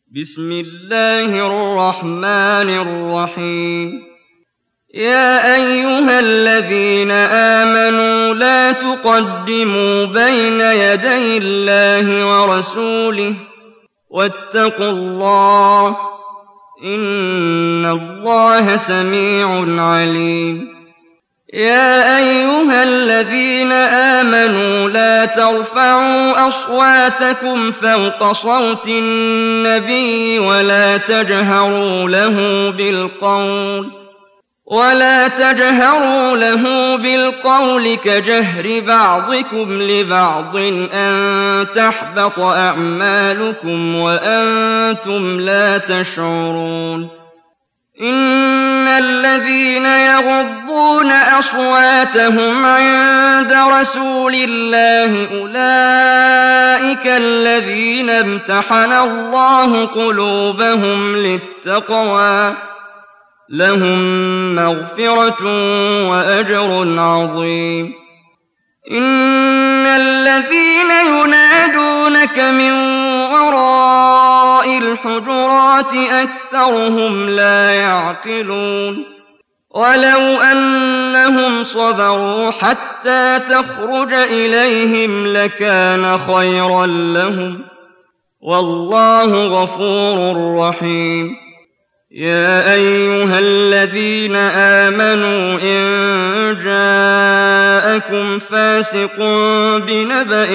بسم الله الرحمن الرحيم يا أيها الذين آمنوا لا تقدموا بين يدي الله ورسوله واتقوا الله إن الله سميع عليم يا أيها الذين آمنوا لا ترفعوا أصواتكم فوق صوت النبي ولا تجهروا له بالقول كجهر بعضكم لبعض أن تحبط أعمالكم وأنتم لا تشعرون إن الذين يغضون أصواتهم عند رسول الله أولئك الذين امتحن الله قلوبهم للتقوى لهم مغفرة وأجر عظيم إن الذين ينادونك من وراء الحجرات أكثرهم لا يعقلون ولو أنهم صبروا حتى تخرج إليهم لكان خيرا لهم والله غفور رحيم يا أيها الذين آمنوا إن جاءكم فاسق بنبأ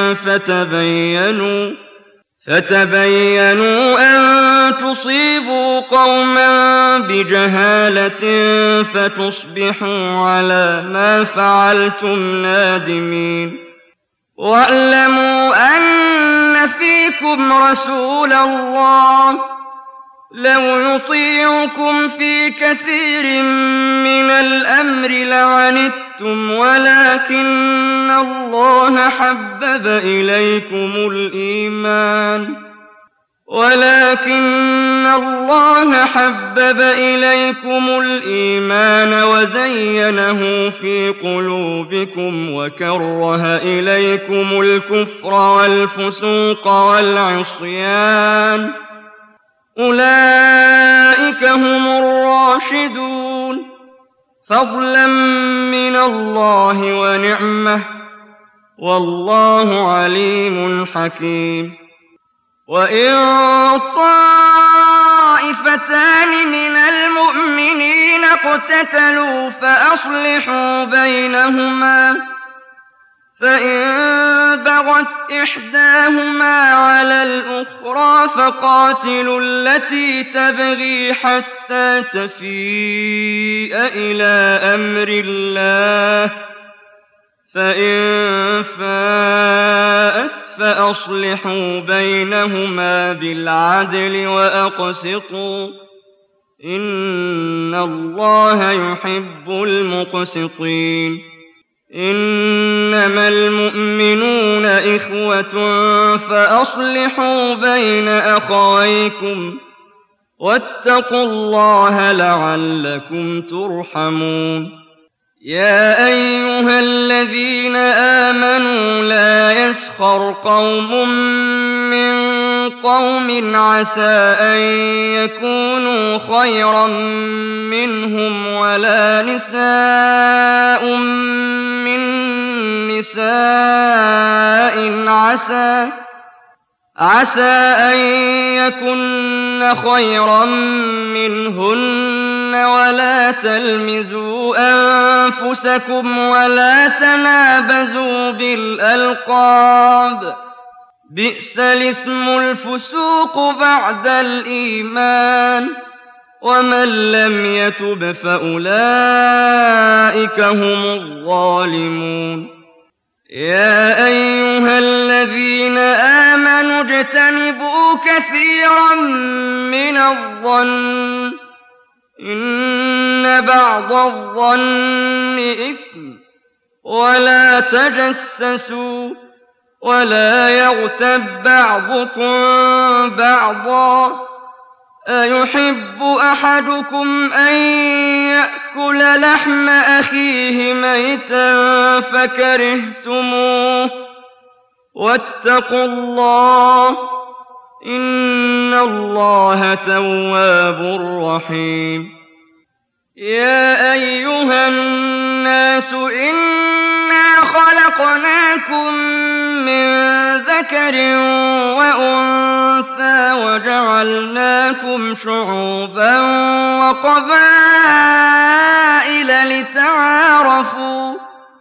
فتبينوا أن تصيبوا قوما بجهالة فتصبحوا على ما فعلتم نادمين واعلموا أن فيكم رسول الله لو يطيعكم في كثير من الأمر لعنتم ولكن الله حبب إليكم الإيمان وزينه في قلوبكم وكره إليكم الكفر والفسوق والعصيان أولئك هم الراشدون فضلا من الله ونعمة والله عليم حكيم وإن طائفتان من المؤمنين اقتتلوا فأصلحوا بينهما فإن بغت إحداهما على الأخرى فقاتلوا التي تبغي حتى تفيء إلى أمر الله فإن فاءت فأصلحوا بينهما بالعدل وأقسطوا إن الله يحب المقسطين إنما المؤمنون إخوة فأصلحوا بين أخويكم واتقوا الله لعلكم ترحمون يا أيها الذين آمنوا لا يسخر قوم من قوم عسى أن يكونوا خيرا منهم ولا نساء من نساء عسى أن يكن خيرا منهن ولا تلمزوا أنفسكم ولا تنابزوا بالألقاب بئس الاسم الفسوق بعد الإيمان ومن لم يتب فأولئك هم الظالمون يا أيها الذين آمنوا اجتنبوا كثيرا من الظن إن بعض الظن إثم ولا تجسسوا ولا يغتب بعضكم بعضا أيحب أحدكم أن يأكل لحم أخيه ميتا فكرهتموه واتقوا الله إن الله تواب رحيم يا أيها الناس إنا خلقناكم من ذكر وأنثى وجعلناكم شعوبا وقبائل لتعارفوا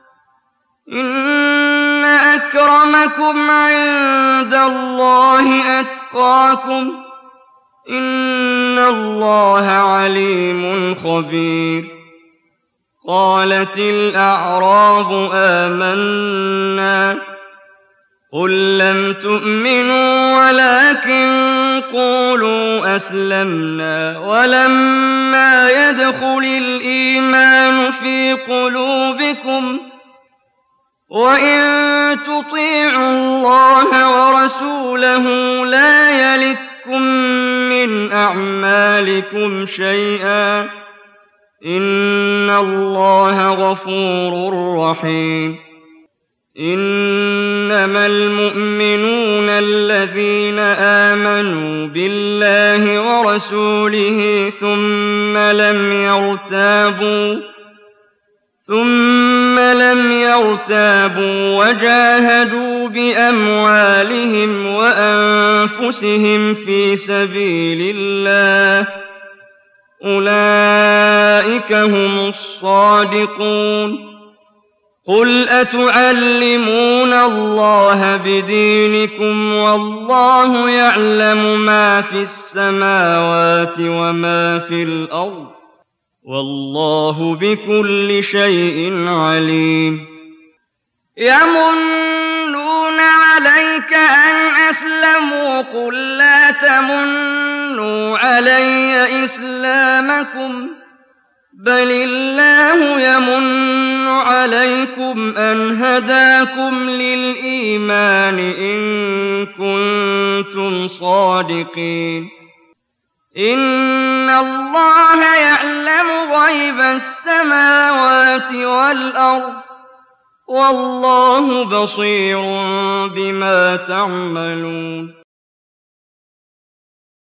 إن أكرمكم عند الله أتقاكم إن الله عليم خبير قالت الأعراب آمنا قل لم تؤمنوا ولكن قولوا أسلمنا ولما يدخل الإيمان في قلوبكم وإن تطيعوا الله ورسوله لا يلتكم من أعمالكم شيئا إن الله غفور رحيم إنما المؤمنون الذين آمنوا بالله ورسوله ثم لم يرتابوا وجاهدوا بأموالهم وأنفسهم في سبيل الله أولئك هم الصادقون قل أتعلمون الله بدينكم والله يعلم ما في السماوات وما في الأرض والله بكل شيء عليم يمنون عليك أن أسلموا قل لا تمنوا علي إسلامكم بل الله يمن عليكم أن هداكم للإيمان إن كنتم صادقين إن الله يعلم غيب السماوات والأرض والله بصير بما تعملون